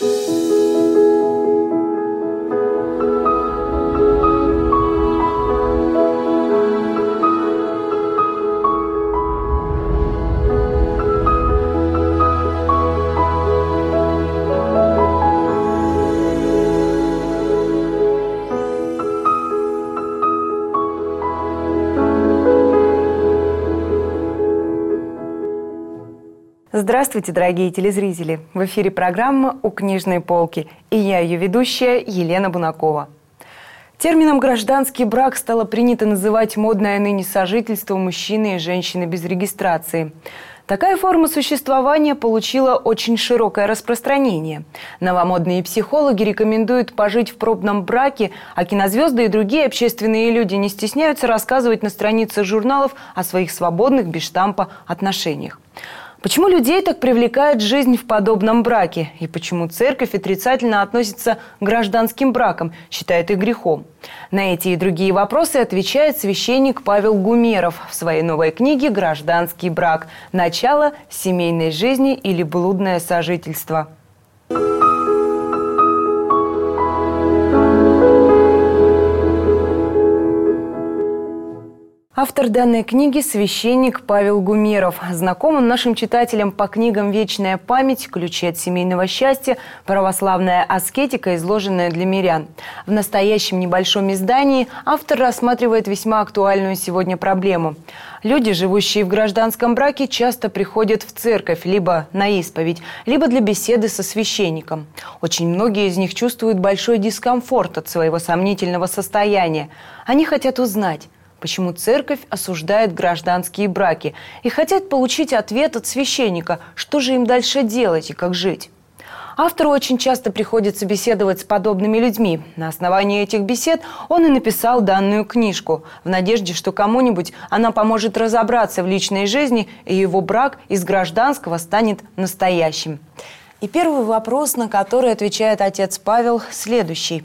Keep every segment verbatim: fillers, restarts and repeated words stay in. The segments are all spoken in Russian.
Здравствуйте, дорогие телезрители! В эфире программа «У книжной полки» и я, ее ведущая, Елена Бунакова. Термином «гражданский брак» стало принято называть модное ныне сожительство мужчины и женщины без регистрации. Такая форма существования получила очень широкое распространение. Новомодные психологи рекомендуют пожить в пробном браке, а кинозвезды и другие общественные люди не стесняются рассказывать на страницах журналов о своих свободных, без штампа, отношениях. Почему людей так привлекает жизнь в подобном браке? И почему церковь отрицательно относится к гражданским бракам, считает их грехом? На эти и другие вопросы отвечает священник Павел Гумеров в своей новой книге «Гражданский брак. Начало семейной жизни или блудное сожительство». Автор данной книги – священник Павел Гумеров. Знаком он нашим читателям по книгам «Вечная память», «Ключи от семейного счастья», «Православная аскетика», изложенная для мирян. В настоящем небольшом издании автор рассматривает весьма актуальную сегодня проблему. Люди, живущие в гражданском браке, часто приходят в церковь либо на исповедь, либо для беседы со священником. Очень многие из них чувствуют большой дискомфорт от своего сомнительного состояния. Они хотят узнать, почему церковь осуждает гражданские браки, и хотят получить ответ от священника, что же им дальше делать и как жить. Автору очень часто приходится беседовать с подобными людьми. На основании этих бесед он и написал данную книжку, в надежде, что кому-нибудь она поможет разобраться в личной жизни, и его брак из гражданского станет настоящим. И первый вопрос, на который отвечает отец Павел, следующий.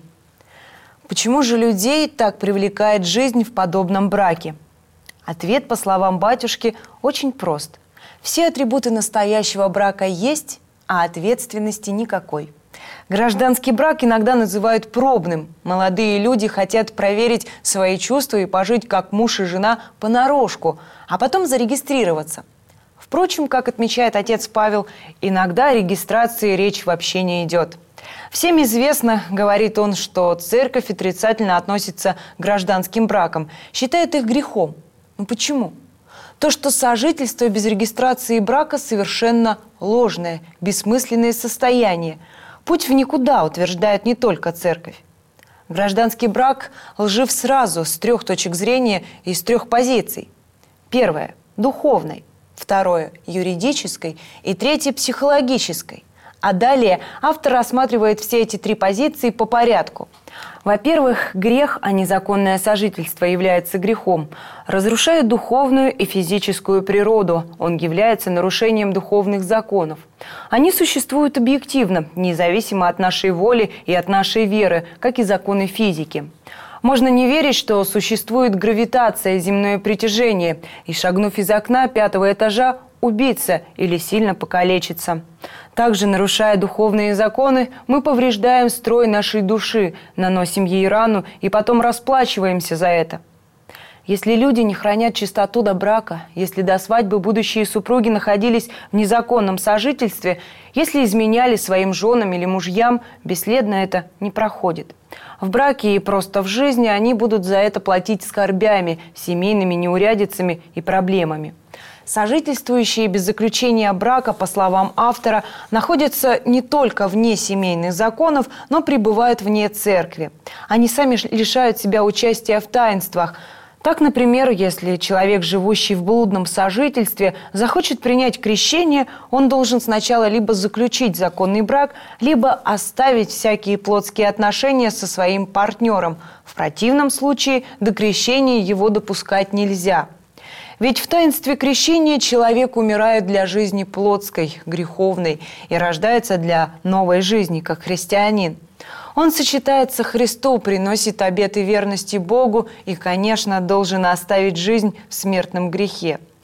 Почему же людей так привлекает жизнь в подобном браке? Ответ, по словам батюшки, очень прост. Все атрибуты настоящего брака есть, а ответственности никакой. Гражданский брак иногда называют пробным. Молодые люди хотят проверить свои чувства и пожить как муж и жена понарошку, а потом зарегистрироваться. Впрочем, как отмечает отец Павел, иногда о регистрации речь вообще не идет. Всем известно, говорит он, что церковь отрицательно относится к гражданским бракам, считает их грехом. Но почему? То, что сожительство без регистрации брака совершенно ложное, бессмысленное состояние. Путь в никуда, утверждает не только церковь. Гражданский брак лжив сразу с трех точек зрения и с трех позиций. Первое – духовной, второе – юридической и третье – психологической. А далее автор рассматривает все эти три позиции по порядку. Во-первых, грех, а незаконное сожительство является грехом, разрушает духовную и физическую природу. Он является нарушением духовных законов. Они существуют объективно, независимо от нашей воли и от нашей веры, как и законы физики. Можно не верить, что существует гравитация, земное притяжение, и, шагнув из окна пятого этажа, убиться или сильно покалечиться. Также, нарушая духовные законы, мы повреждаем строй нашей души, наносим ей рану и потом расплачиваемся за это. Если люди не хранят чистоту до брака, если до свадьбы будущие супруги находились в незаконном сожительстве, если изменяли своим женам или мужьям, бесследно это не проходит. В браке и просто в жизни они будут за это платить скорбями, семейными неурядицами и проблемами. Сожительствующие без заключения брака, по словам автора, находятся не только вне семейных законов, но пребывают вне церкви. Они сами лишают себя участия в таинствах. Так, например, если человек, живущий в блудном сожительстве, захочет принять крещение, он должен сначала либо заключить законный брак, либо оставить всякие плотские отношения со своим партнером. В противном случае до крещения его допускать нельзя. Ведь в таинстве крещения человек умирает для жизни плотской, греховной и рождается для новой жизни, как христианин. Он сочетается Христу, приносит обеты верности Богу и, конечно, должен оставить жизнь в смертном грехе.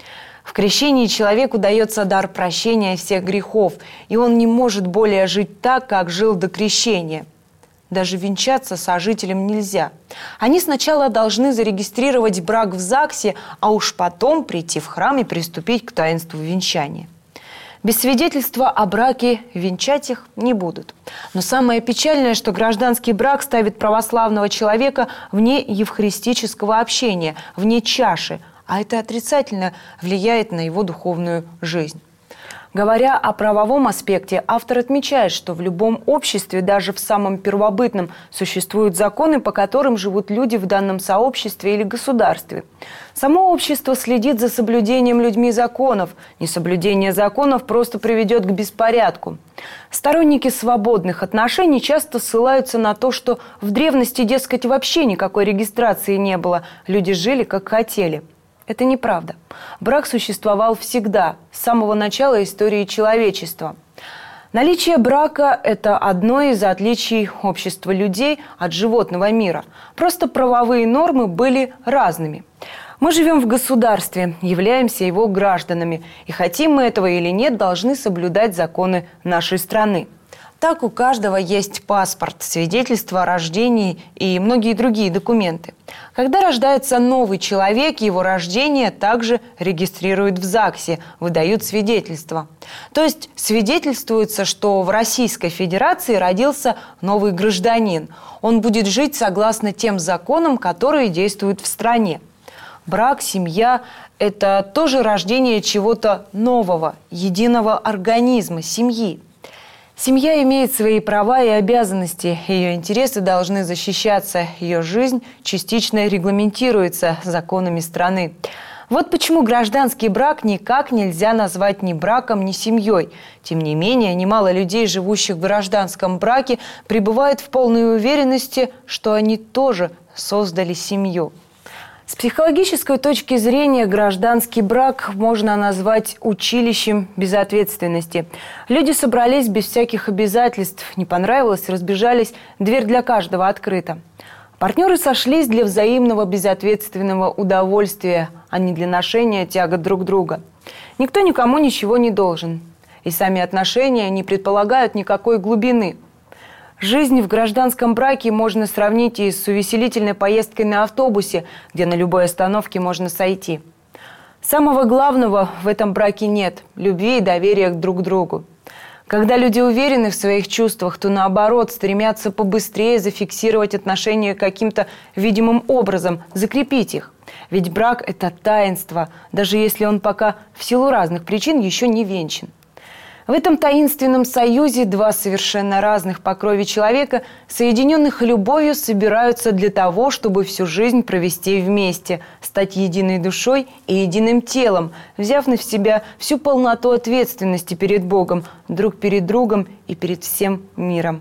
В крещении человеку дается дар прощения всех грехов, и он не может более жить так, как жил до крещения. Даже венчаться сожителям нельзя. Они сначала должны зарегистрировать брак в ЗАГСе, а уж потом прийти в храм и приступить к таинству венчания. Без свидетельства о браке венчать их не будут. Но самое печальное, что гражданский брак ставит православного человека вне евхаристического общения, вне чаши, а это отрицательно влияет на его духовную жизнь. Говоря о правовом аспекте, автор отмечает, что в любом обществе, даже в самом первобытном, существуют законы, по которым живут люди в данном сообществе или государстве. Само общество следит за соблюдением людьми законов. Несоблюдение законов просто приведет к беспорядку. Сторонники свободных отношений часто ссылаются на то, что в древности, дескать, вообще никакой регистрации не было. Люди жили, как хотели. Это неправда. Брак существовал всегда, с самого начала истории человечества. Наличие брака – это одно из отличий общества людей от животного мира. Просто правовые нормы были разными. Мы живем в государстве, являемся его гражданами. И хотим мы этого или нет, должны соблюдать законы нашей страны. Так у каждого есть паспорт, свидетельство о рождении и многие другие документы. Когда рождается новый человек, его рождение также регистрируют в ЗАГСе, выдают свидетельство. То есть свидетельствуется, что в Российской Федерации родился новый гражданин. Он будет жить согласно тем законам, которые действуют в стране. Брак, семья – это тоже рождение чего-то нового, единого организма, семьи. Семья имеет свои права и обязанности, ее интересы должны защищаться, ее жизнь частично регламентируется законами страны. Вот почему гражданский брак никак нельзя назвать ни браком, ни семьей. Тем не менее, немало людей, живущих в гражданском браке, пребывают в полной уверенности, что они тоже создали семью. С психологической точки зрения гражданский брак можно назвать училищем безответственности. Люди собрались без всяких обязательств, не понравилось, разбежались, дверь для каждого открыта. Партнеры сошлись для взаимного безответственного удовольствия, а не для ношения тягот друг друга. Никто никому ничего не должен. И сами отношения не предполагают никакой глубины. Жизнь в гражданском браке можно сравнить и с увеселительной поездкой на автобусе, где на любой остановке можно сойти. Самого главного в этом браке нет – любви и доверия друг к другу. Когда люди уверены в своих чувствах, то наоборот стремятся побыстрее зафиксировать отношения каким-то видимым образом, закрепить их. Ведь брак – это таинство, даже если он пока в силу разных причин еще не венчан. В этом таинственном союзе два совершенно разных по крови человека, соединенных любовью, собираются для того, чтобы всю жизнь провести вместе, стать единой душой и единым телом, взяв на себя всю полноту ответственности перед Богом, друг перед другом и перед всем миром.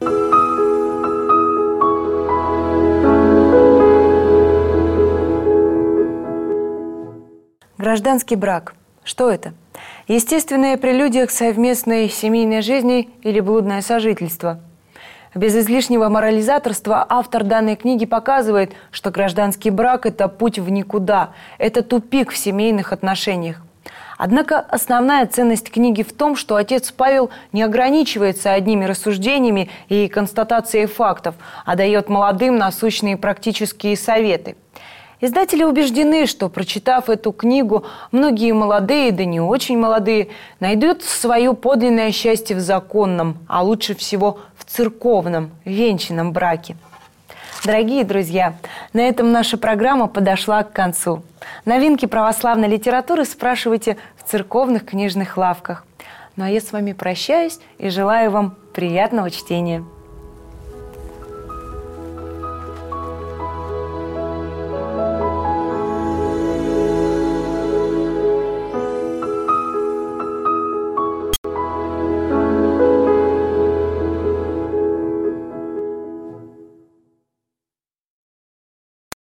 Гражданский брак. Что это? Естественная прелюдия к совместной семейной жизни или блудное сожительство? Без излишнего морализаторства автор данной книги показывает, что гражданский брак – это путь в никуда, это тупик в семейных отношениях. Однако основная ценность книги в том, что отец Павел не ограничивается одними рассуждениями и констатацией фактов, а дает молодым насущные практические советы. Издатели убеждены, что, прочитав эту книгу, многие молодые, да не очень молодые, найдут свое подлинное счастье в законном, а лучше всего в церковном, венчанном браке. Дорогие друзья, на этом наша программа подошла к концу. Новинки православной литературы спрашивайте в церковных книжных лавках. Ну а я с вами прощаюсь и желаю вам приятного чтения.